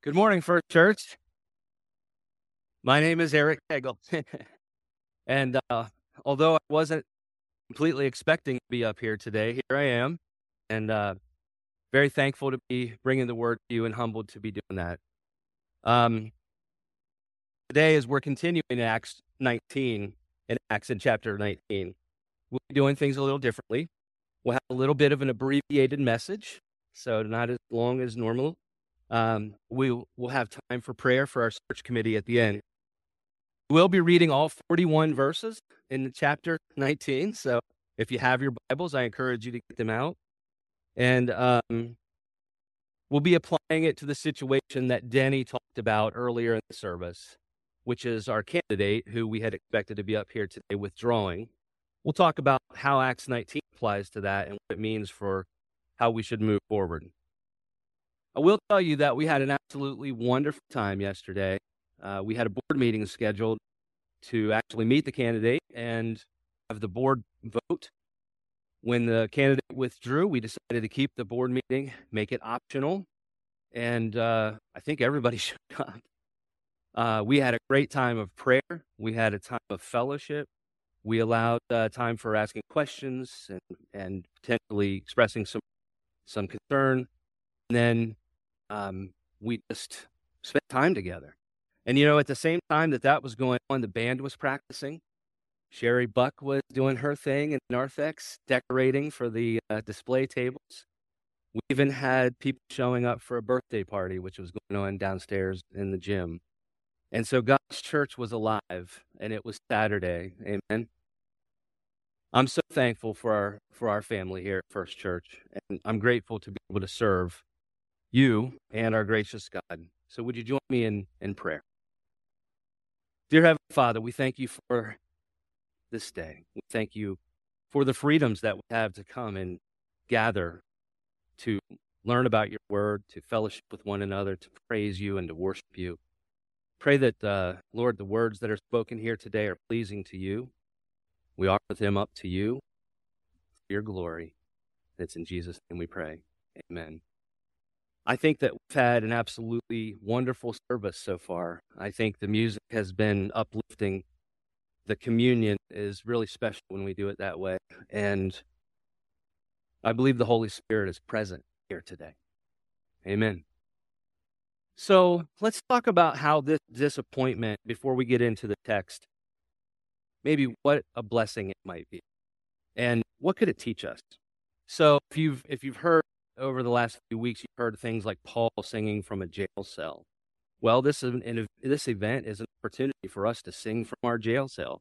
Good morning, First Church. My name is Eric Hegel. and although I wasn't completely expecting to be up here today, here I am, and very thankful to be bringing the word to you and humbled to be doing that. Um, Today, as we're continuing in Acts 19, in chapter 19, we'll be doing things a little differently. We'll have a little bit of an abbreviated message, so not as long as normal. We'll have time for prayer for our search committee at the end. We'll be reading all 41 verses in chapter 19. So if you have your Bibles, I encourage you to get them out. And we'll be applying it to the situation that Denny talked about earlier in the service, which is our candidate who we had expected to be up here today withdrawing. We'll talk about how Acts 19 applies to that and what it means for how we should move forward. I will tell you that we had an absolutely wonderful time yesterday. We had a board meeting scheduled to actually meet the candidate and have the board vote. When the candidate withdrew, we decided to keep the board meeting, make it optional, and I think everybody showed up. We had a great time of prayer. We had a time of fellowship. We allowed time for asking questions and potentially expressing some concern. And then we just spent time together. And, at the same time that was going on, the band was practicing. Sherry Buck was doing her thing in Narthex, decorating for the display tables. We even had people showing up for a birthday party, which was going on downstairs in the gym. And so God's church was alive, and it was Saturday. Amen. I'm so thankful for our family here at First Church, and I'm grateful to be able to serve you and our gracious God. So would you join me in prayer? Dear Heavenly Father, we thank you for this day. We thank you for the freedoms that we have to come and gather, to learn about your word, to fellowship with one another, to praise you and to worship you. Pray that, Lord, the words that are spoken here today are pleasing to you. We offer them up to you for your glory. It's in Jesus' name we pray. Amen. I think that we've had an absolutely wonderful service so far. I think the music has been uplifting. The communion is really special when we do it that way. And I believe the Holy Spirit is present here today. Amen. So let's talk about how this disappointment, before we get into the text, maybe what a blessing it might be. And what could it teach us? So if you've heard over the last few weeks, you've heard things like Paul singing from a jail cell. Well, this event is an opportunity for us to sing from our jail cell.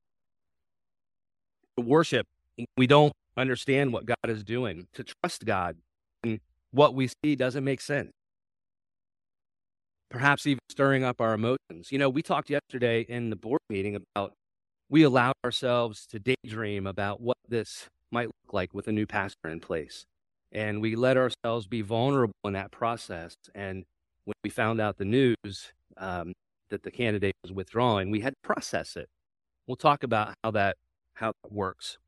To worship, we don't understand what God is doing. To trust God, and what we see doesn't make sense. Perhaps even stirring up our emotions. We talked yesterday in the board meeting about we allowed ourselves to daydream about what this might look like with a new pastor in place. And we let ourselves be vulnerable in that process. And when we found out the news that the candidate was withdrawing, we had to process it. We'll talk about how that works.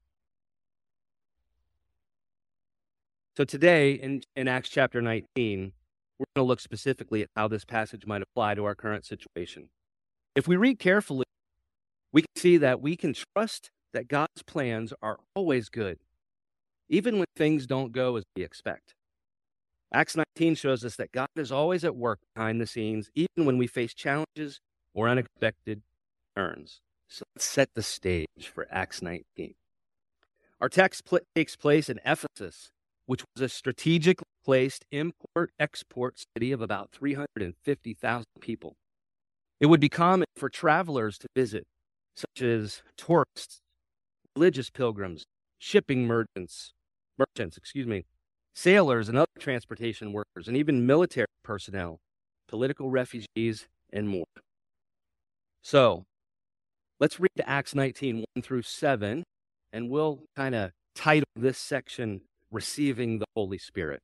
So today, in Acts chapter 19, we're going to look specifically at how this passage might apply to our current situation. If we read carefully, we can see that we can trust that God's plans are always good, even when things don't go as we expect. Acts 19 shows us that God is always at work behind the scenes, even when we face challenges or unexpected turns. So let's set the stage for Acts 19. Our text takes place in Ephesus, which was a strategically placed import-export city of about 350,000 people. It would be common for travelers to visit, such as tourists, religious pilgrims, shipping merchants, sailors and other transportation workers, and even military personnel, political refugees, and more. So, let's read Acts 19, 1 through 7, and we'll kind of title this section, Receiving the Holy Spirit.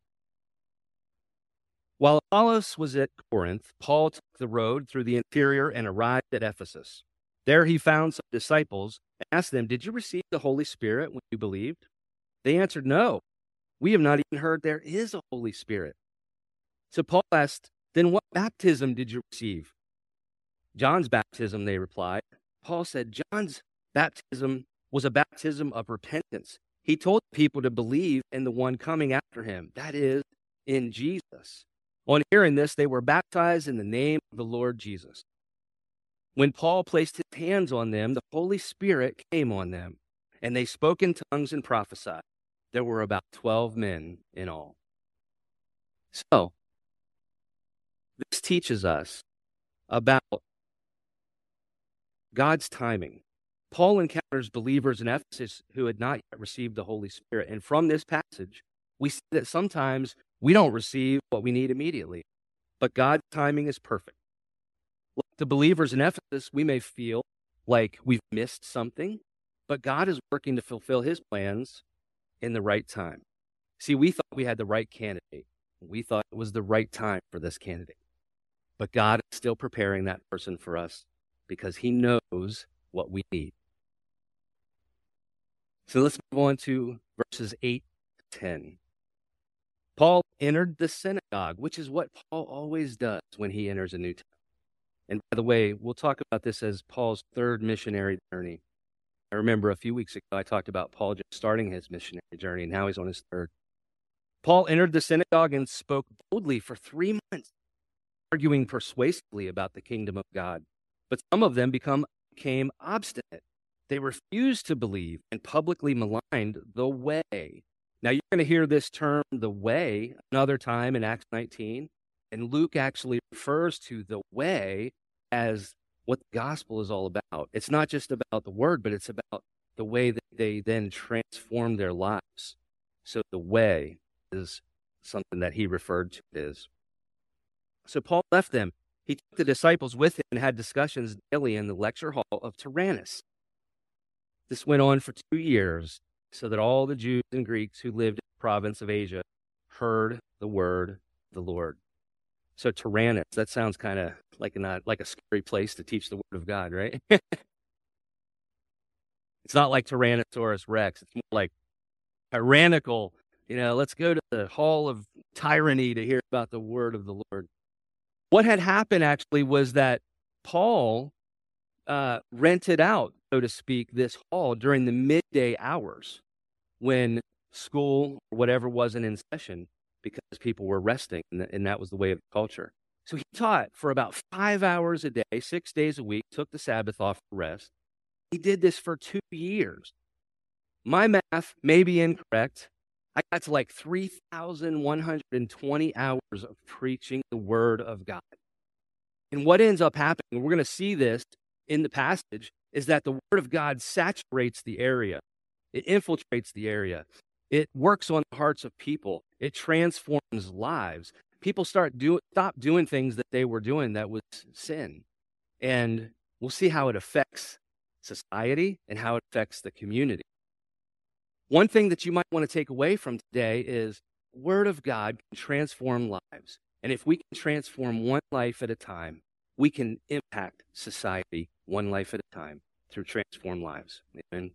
While Apollos was at Corinth, Paul took the road through the interior and arrived at Ephesus. There he found some disciples and asked them, "Did you receive the Holy Spirit when you believed?" They answered, "No, we have not even heard there is a Holy Spirit." So Paul asked Then what baptism did you receive? John's baptism, they replied. Paul said John's baptism was a baptism of repentance. He told people to believe in the one coming after him, that is, in Jesus. On hearing this, they were baptized in the name of the Lord Jesus. When Paul placed his hands on them, the Holy Spirit came on them, and they spoke in tongues and prophesied. There were about 12 men in all. So, this teaches us about God's timing. Paul encounters believers in Ephesus who had not yet received the Holy Spirit. And from this passage, we see that sometimes we don't receive what we need immediately, but God's timing is perfect. Like the believers in Ephesus, we may feel like we've missed something, but God is working to fulfill his plans in the right time. See, we thought we had the right candidate. We thought it was the right time for this candidate. But God is still preparing that person for us because he knows what we need. So let's move on to verses 8 to 10. Paul entered the synagogue, which is what Paul always does when he enters a new town. And by the way, we'll talk about this as Paul's third missionary journey. I remember a few weeks ago I talked about Paul just starting his missionary journey, and now he's on his third. Paul entered the synagogue and spoke boldly for 3 months, arguing persuasively about the kingdom of God. But some of them became obstinate. They refused to believe and publicly maligned the way. Now, you're going to hear this term, the way, another time in Acts 19. And Luke actually refers to the way as what the gospel is all about. It's not just about the word, but it's about the way that they then transform their lives. So the way is something that he referred to as. So Paul left them. He took the disciples with him and had discussions daily in the lecture hall of Tyrannus. This went on for 2 years, so that all the Jews and Greeks who lived in the province of Asia heard the word of the Lord. So Tyrannus, that sounds kind of like a scary place to teach the word of God, right? It's not like Tyrannosaurus Rex. It's more like tyrannical. Let's go to the hall of tyranny to hear about the word of the Lord. What had happened actually was that Paul rented out, so to speak, this hall during the midday hours when school or whatever wasn't in session because people were resting, and that was the way of the culture. So he taught for about 5 hours a day, 6 days a week, took the Sabbath off for rest. He did this for 2 years. My math may be incorrect. I got to like 3,120 hours of preaching the word of God. And what ends up happening, we're going to see this in the passage, is that the word of God saturates the area. It infiltrates the area. It works on the hearts of people. It transforms lives. People stop doing things that they were doing that was sin. And we'll see how it affects society and how it affects the community. One thing that you might want to take away from today is the word of God can transform lives. And if we can transform one life at a time, we can impact society one life at a time through transformed lives. Amen.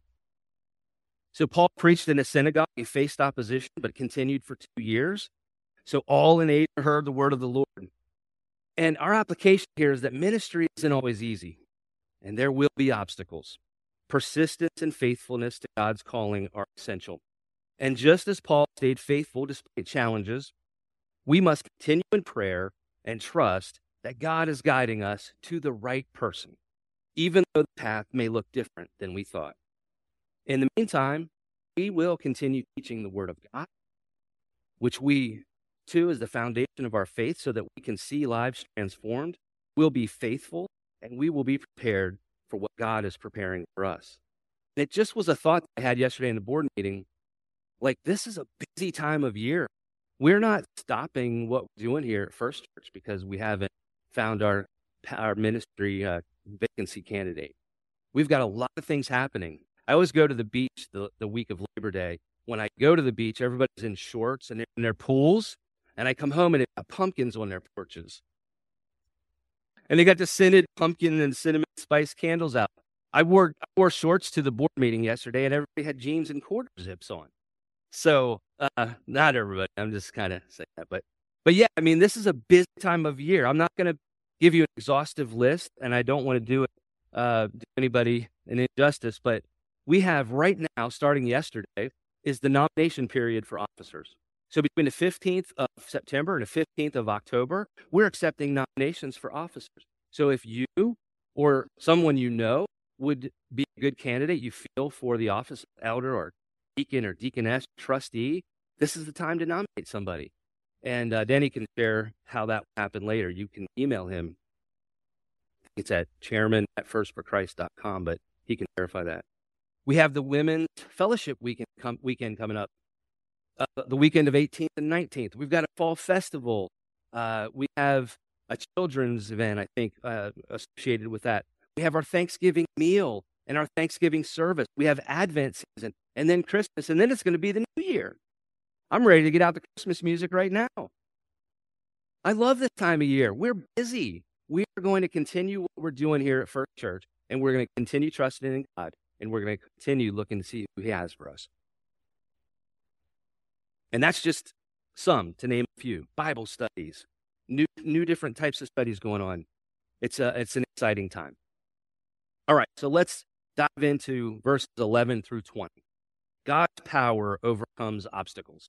So Paul preached in a synagogue. He faced opposition, but continued for 2 years. So all in Asia heard the word of the Lord. And our application here is that ministry isn't always easy, and there will be obstacles. Persistence and faithfulness to God's calling are essential. And just as Paul stayed faithful despite challenges, we must continue in prayer and trust that God is guiding us to the right person, even though the path may look different than we thought. In the meantime, we will continue teaching the Word of God, which we, too, is the foundation of our faith so that we can see lives transformed. We'll be faithful, and we will be prepared for what God is preparing for us. And it just was a thought I had yesterday in the board meeting. Like, this is a busy time of year. We're not stopping what we're doing here at First Church because we haven't found our ministry vacancy candidate. We've got a lot of things happening. I always go to the beach the week of Labor Day. When I go to the beach, everybody's in shorts and they're in their pools, and I come home and they've got pumpkins on their porches. And they got the scented pumpkin and cinnamon spice candles out. I wore shorts to the board meeting yesterday, and everybody had jeans and quarter zips on. So, not everybody. I'm just kind of saying that. But But yeah, I mean, this is a busy time of year. I'm not going to give you an exhaustive list, and I don't want to do anybody an injustice, but we have right now, starting yesterday, is the nomination period for officers. So between the 15th of September and the 15th of October, we're accepting nominations for officers. So if you or someone you know would be a good candidate, you feel for the office of elder or deacon or deaconess, trustee, this is the time to nominate somebody. And Denny can share how that happened later. You can email him. It's at chairman@firstforchrist.com, but he can verify that. We have the Women's Fellowship weekend coming up, the weekend of 18th and 19th. We've got a fall festival. We have a children's event, I think, associated with that. We have our Thanksgiving meal and our Thanksgiving service. We have Advent season and then Christmas, and then it's going to be the New Year. I'm ready to get out the Christmas music right now. I love this time of year. We're busy. We are going to continue what we're doing here at First Church, and we're going to continue trusting in God, and we're going to continue looking to see who He has for us. And that's just some, to name a few. Bible studies, new different types of studies going on. It's an exciting time. All right, so let's dive into verses 11 through 20. God's power overcomes obstacles.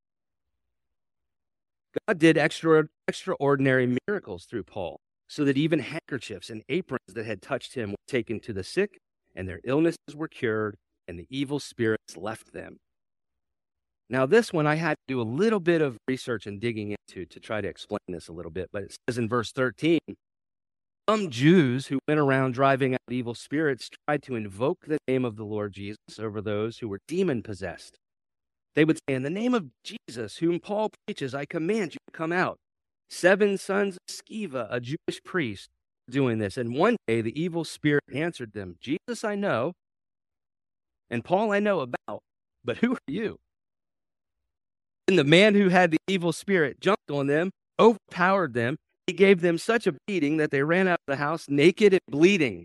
God did extraordinary miracles through Paul, so that even handkerchiefs and aprons that had touched him were taken to the sick, and their illnesses were cured, and the evil spirits left them. Now, this one I had to do a little bit of research and digging into to try to explain this a little bit, but it says in verse 13, some Jews who went around driving out evil spirits tried to invoke the name of the Lord Jesus over those who were demon-possessed. They would say, in the name of Jesus, whom Paul preaches, I command you to come out. 7 sons of Sceva, a Jewish priest, were doing this. And one day the evil spirit answered them, Jesus I know, and Paul I know about, but who are you? And the man who had the evil spirit jumped on them, overpowered them. He gave them such a beating that they ran out of the house naked and bleeding.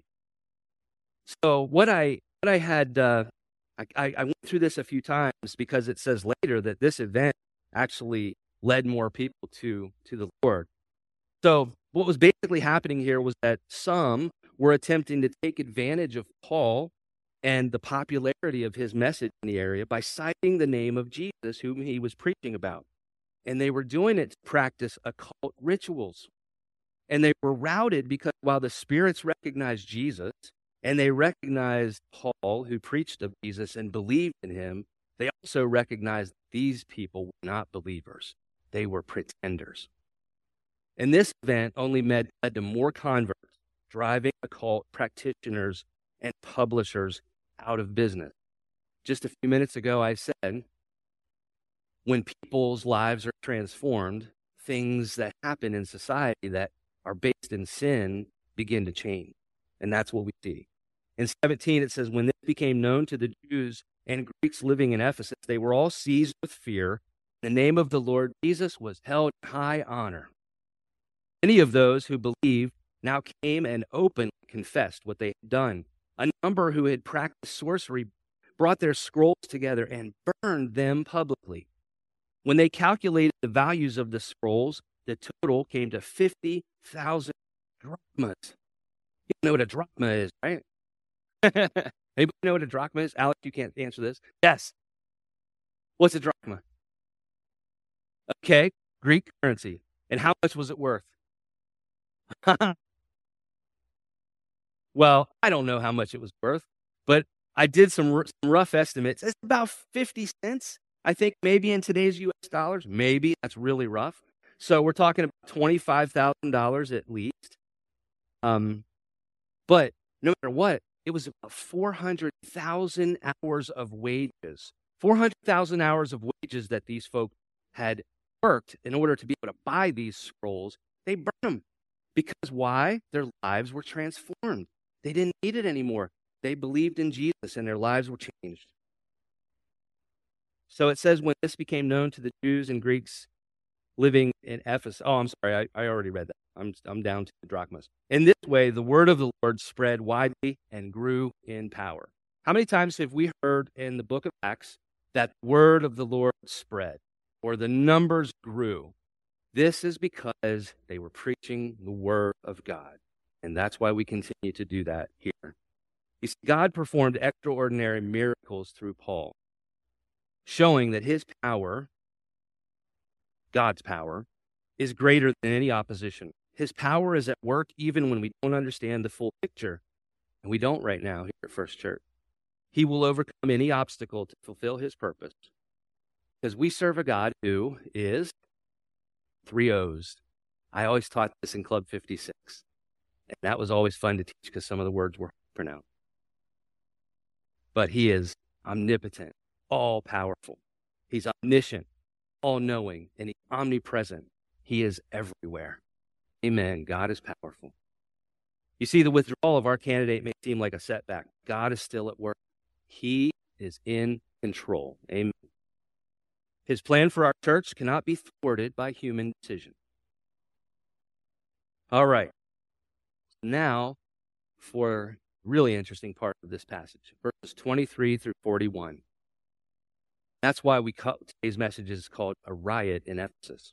So what I had... I went through this a few times because it says later that this event actually led more people to the Lord. So what was basically happening here was that some were attempting to take advantage of Paul and the popularity of his message in the area by citing the name of Jesus, whom he was preaching about. And they were doing it to practice occult rituals. And they were routed because while the spirits recognized Jesus, and they recognized Paul, who preached of Jesus and believed in him, they also recognized these people were not believers. They were pretenders. And this event only led to more converts, driving occult practitioners and publishers out of business. Just a few minutes ago, I said, when people's lives are transformed, things that happen in society that are based in sin begin to change. And that's what we see. In 17, it says, when this became known to the Jews and Greeks living in Ephesus, they were all seized with fear. The name of the Lord Jesus was held in high honor. Many of those who believed now came and openly confessed what they had done. A number who had practiced sorcery brought their scrolls together and burned them publicly. When they calculated the values of the scrolls, the total came to 50,000 drachmas. You know what a drachma is, right? Anybody know what a drachma is? Alex, you can't answer this. Yes. What's a drachma? Okay, Greek currency. And how much was it worth? Well, I don't know how much it was worth, but I did some rough estimates. It's about 50 cents, I think, maybe in today's U.S. dollars. Maybe. That's really rough. So we're talking about $25,000 at least. But no matter what, it was about 400,000 hours of wages. 400,000 hours of wages that these folks had worked in order to be able to buy these scrolls. They burned them. Because why? Their lives were transformed. They didn't need it anymore. They believed in Jesus and their lives were changed. So it says, when this became known to the Jews and Greeks living in Ephesus. Oh, I'm sorry. I already read that. I'm down to the drachmas. In this way, the word of the Lord spread widely and grew in power. How many times have we heard in the book of Acts that the word of the Lord spread or the numbers grew? This is because they were preaching the word of God. And that's why we continue to do that here. You see, God performed extraordinary miracles through Paul, showing that his power, God's power, is greater than any opposition. His power is at work even when we don't understand the full picture. And we don't right now here at First Church. He will overcome any obstacle to fulfill his purpose. Because we serve a God who is 3 O's. I always taught this in Club 56. And that was always fun to teach because some of the words were pronounced. But he is omnipotent, all-powerful. He's omniscient, all-knowing, and he's omnipresent. He is everywhere. Amen. God is powerful. You see, the withdrawal of our candidate may seem like a setback. God is still at work. He is in control. Amen. His plan for our church cannot be thwarted by human decision. All right. Now, for a really interesting part of this passage, verses 23 through 41. That's why today's message is called A Riot in Ephesus.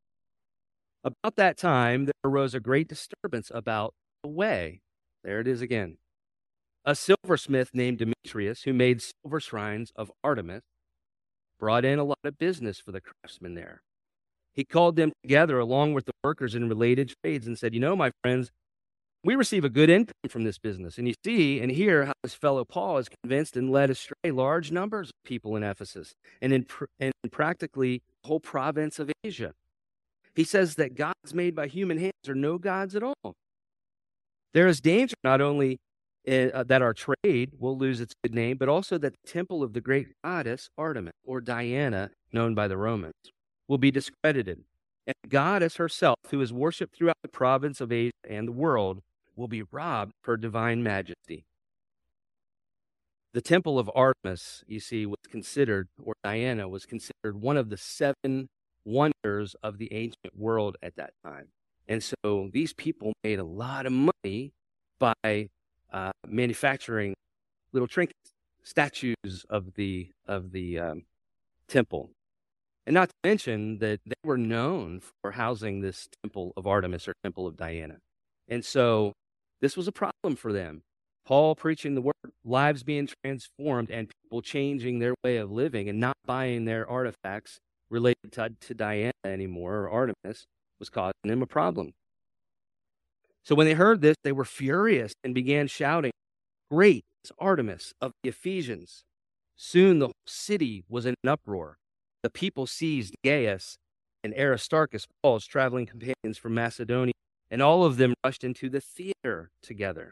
About that time, there arose a great disturbance about the way. There it is again. A silversmith named Demetrius, who made silver shrines of Artemis, brought in a lot of business for the craftsmen there. He called them together along with the workers in related trades and said, my friends, we receive a good income from this business. And you see and hear how this fellow Paul has convinced and led astray large numbers of people in Ephesus and in practically the whole province of Asia. He says that gods made by human hands are no gods at all. There is danger not only that our trade will lose its good name, but also that the temple of the great goddess Artemis, or Diana, known by the Romans, will be discredited. And the goddess herself, who is worshipped throughout the province of Asia and the world, will be robbed of her divine majesty. The temple of Artemis, you see, was considered, or Diana was considered one of the 7 wonders of the ancient world at that time. And so these people made a lot of money by manufacturing little trinkets, statues of the temple. And not to mention that they were known for housing this temple of Artemis or temple of Diana. And so this was a problem for them. Paul preaching the word, lives being transformed, and people changing their way of living and not buying their artifacts related to Diana anymore, or Artemis, was causing them a problem. So when they heard this, they were furious and began shouting, "Great is Artemis of the Ephesians." Soon the whole city was in an uproar. The people seized Gaius and Aristarchus, Paul's traveling companions from Macedonia, and all of them rushed into the theater together.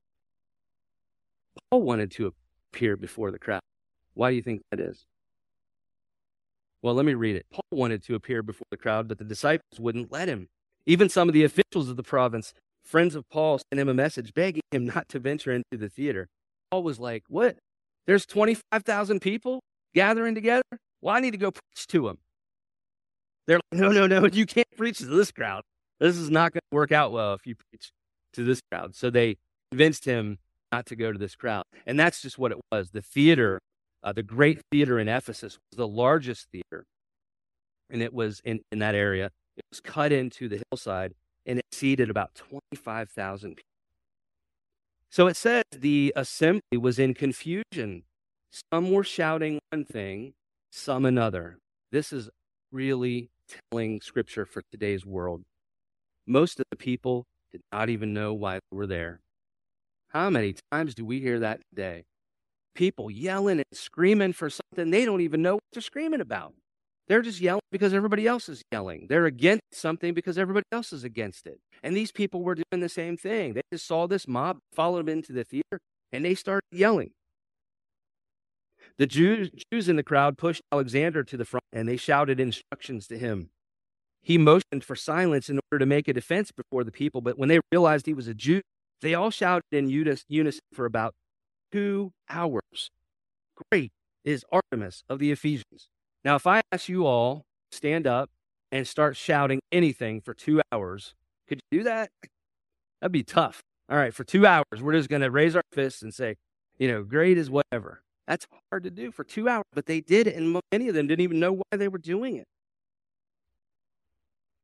Paul wanted to appear before the crowd. Why do you think that is? Well, let me read it. Paul wanted to appear before the crowd, but the disciples wouldn't let him. Even some of the officials of the province, friends of Paul, sent him a message begging him not to venture into the theater. Paul was like, "What? There's 25,000 people gathering together? Well, I need to go preach to them." They're like, no, you can't preach to this crowd. This is not going to work out well if you preach to this crowd. So they convinced him not to go to this crowd. And that's just what it was. The theater, the great theater in Ephesus, was the largest theater. And it was in that area. It was cut into the hillside, and it seated about 25,000 people. So it says the assembly was in confusion. Some were shouting one thing, some another. This is really telling scripture for today's world. Most of the people did not even know why they were there. How many times do we hear that today? People yelling and screaming for something they don't even know what they're screaming about. They're just yelling because everybody else is yelling. They're against something because everybody else is against it. And these people were doing the same thing. They just saw this mob, followed them into the theater, and they started yelling. The Jews in the crowd pushed Alexander to the front, and they shouted instructions to him. He motioned for silence in order to make a defense before the people, but when they realized he was a Jew, they all shouted in unison for about 2 hours. "Great is Artemis of the Ephesians." Now, if I ask you all to stand up and start shouting anything for 2 hours, could you do that? That'd be tough. All right, for 2 hours, we're just going to raise our fists and say, great is whatever. That's hard to do for 2 hours, but they did it, and many of them didn't even know why they were doing it.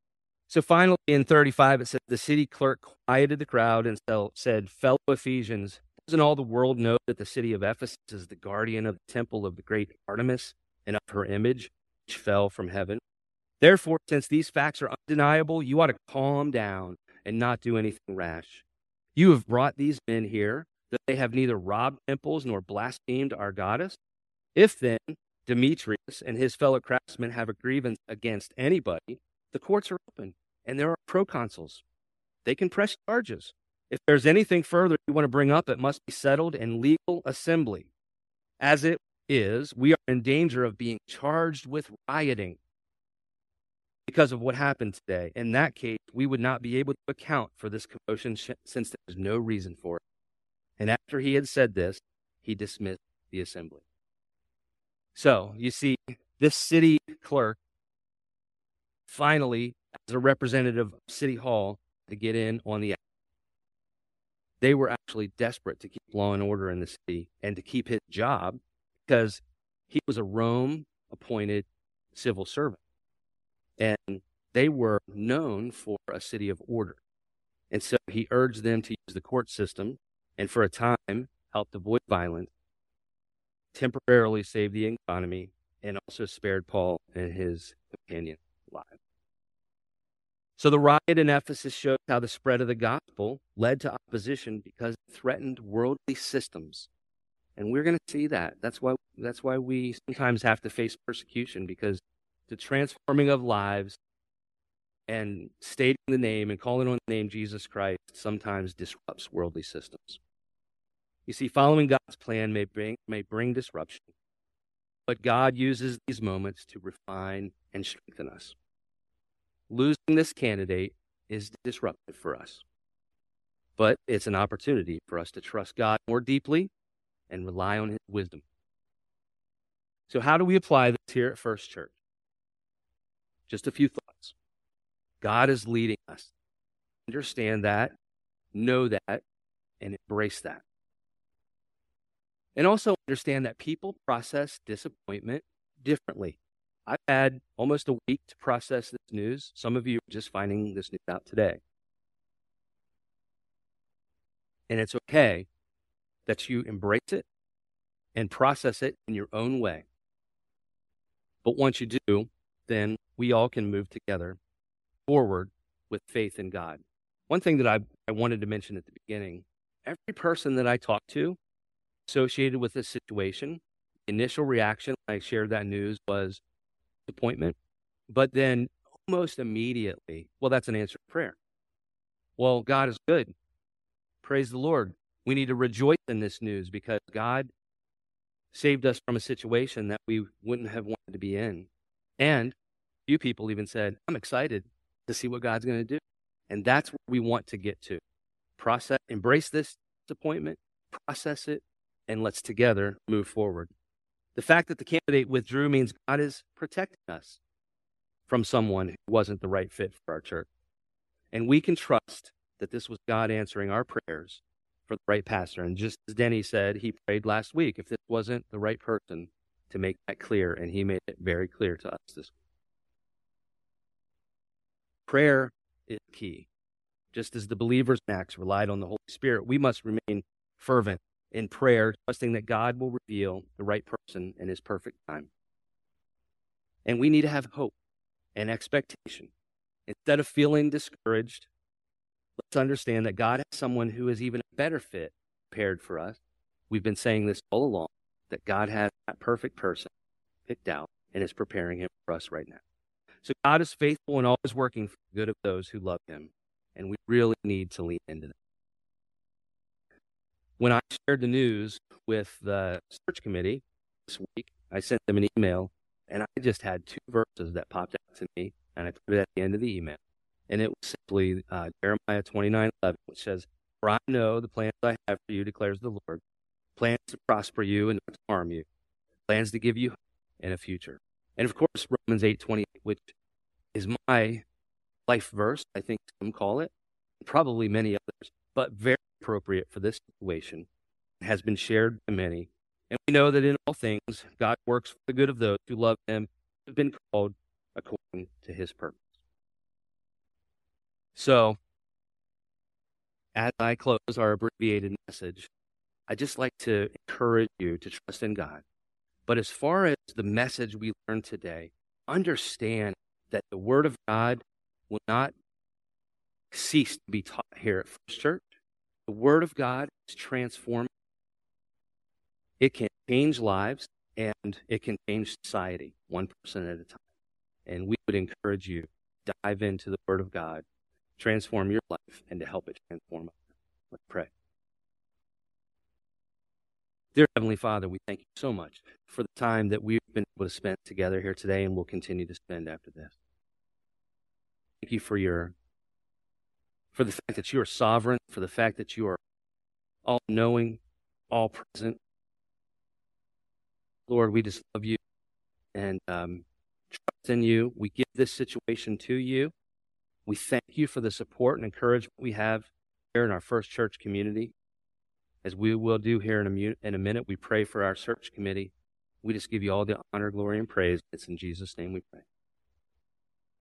So finally, in 35, it says, the city clerk quieted the crowd and said, fellow Ephesians, doesn't all the world know that the city of Ephesus is the guardian of the temple of the great Artemis and of her image, which fell from heaven? Therefore, since these facts are undeniable, you ought to calm down and not do anything rash. You have brought these men here, that they have neither robbed temples nor blasphemed our goddess. If then Demetrius and his fellow craftsmen have a grievance against anybody, the courts are open, and there are proconsuls. They can press charges. If there's anything further you want to bring up, it must be settled in legal assembly. As it is, we are in danger of being charged with rioting because of what happened today. In that case, we would not be able to account for this commotion since there's no reason for it. And after he had said this, he dismissed the assembly. So, you see, this city clerk finally, as a representative of City Hall, to get in on the act. They were actually desperate to keep law and order in the city and to keep his job because he was a Rome-appointed civil servant. And they were known for a city of order. And so he urged them to use the court system and for a time helped avoid violence, temporarily saved the economy, and also spared Paul and his companion alive. So the riot in Ephesus shows how the spread of the gospel led to opposition because it threatened worldly systems. And we're going to see that. That's why we sometimes have to face persecution, because the transforming of lives and stating the name and calling on the name Jesus Christ sometimes disrupts worldly systems. You see, following God's plan may bring disruption, but God uses these moments to refine and strengthen us. Losing this candidate is disruptive for us, but it's an opportunity for us to trust God more deeply and rely on his wisdom. So how do we apply this here at First Church? Just a few thoughts. God is leading us. Understand that, know that, and embrace that. And also understand that people process disappointment differently. I've had almost a week to process this news. Some of you are just finding this news out today. And it's okay that you embrace it and process it in your own way. But once you do, then we all can move together forward with faith in God. One thing that I wanted to mention at the beginning, every person that I talked to associated with this situation, initial reaction when I shared that news was disappointment, but then almost immediately, well, that's an answered prayer. Well, God is good. Praise the Lord. We need to rejoice in this news because God saved us from a situation that we wouldn't have wanted to be in. And a few people even said, I'm excited to see what God's going to do. And that's where we want to get to. Embrace this disappointment, process it, and let's together move forward. The fact that the candidate withdrew means God is protecting us from someone who wasn't the right fit for our church. And we can trust that this was God answering our prayers for the right pastor. And just as Denny said, he prayed last week if this wasn't the right person to make that clear, and he made it very clear to us this week. Prayer is key. Just as the believers in Acts relied on the Holy Spirit, we must remain fervent in prayer, trusting that God will reveal the right person in his perfect time. And we need to have hope and expectation. Instead of feeling discouraged, let's understand that God has someone who is even a better fit prepared for us. We've been saying this all along, that God has that perfect person picked out and is preparing him for us right now. So God is faithful and always working for the good of those who love him, and we really need to lean into that. When I shared the news with the search committee this week, I sent them an email, and I just had two verses that popped out to me, and I put it at the end of the email. And it was simply Jeremiah 29:11, which says, "For I know the plans I have for you, declares the Lord, plans to prosper you and not to harm you, plans to give you hope and a future." And of course, Romans 8:28, which is my life verse, I think some call it, probably many others, but very appropriate for this situation, has been shared by many. And we know that in all things, God works for the good of those who love him, who have been called according to his purpose. So, as I close our abbreviated message, I'd just like to encourage you to trust in God. But as far as the message we learned today, understand that the Word of God will not cease to be taught here at First Church. The Word of God is transforming. It can change lives, and it can change society one person at a time. And we would encourage you to dive into the Word of God, transform your life, and to help it transform others. Let's pray. Dear Heavenly Father, we thank you so much for the time that we've been able to spend together here today and will continue to spend after this. Thank you for the fact that you are sovereign, for the fact that you are all-knowing, all-present. Lord, we just love you and trust in you. We give this situation to you. We thank you for the support and encouragement we have here in our First Church community. As we will do here in a minute, we pray for our search committee. We just give you all the honor, glory, and praise. It's in Jesus' name we pray.